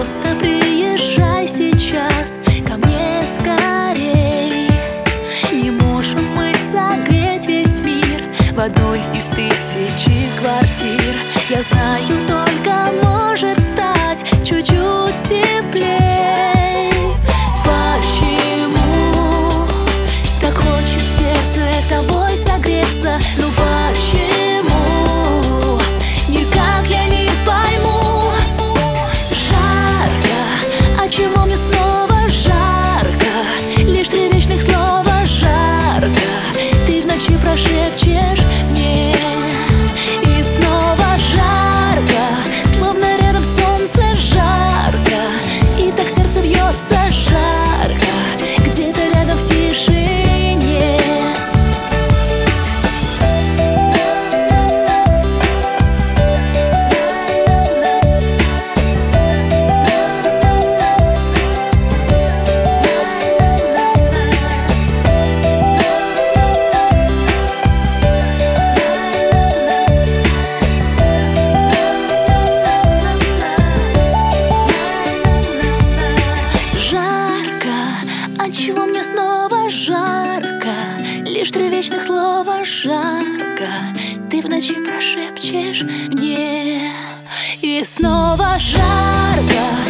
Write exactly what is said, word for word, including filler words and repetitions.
Просто приезжай сейчас ко мне скорей. Не можем мы согреть весь мир в одной из тысячи квартир. Я знаю, только может стать чуть-чуть теплей. Почему так хочет сердце тобой согреться? Ну почему? Никак я не пойму. Жарко, а чего мне снова жарко? Лишь три вечных слова жарко. Ты в ночи прошепчешь мне, и снова жарко, словно рядом солнце жарко. И так сердце бьется жарко, где-то рядом в тишине. Отчего мне снова жарко? Лишь три вечных слова жарко. Ты в ночи прошепчешь мне, и снова жарко.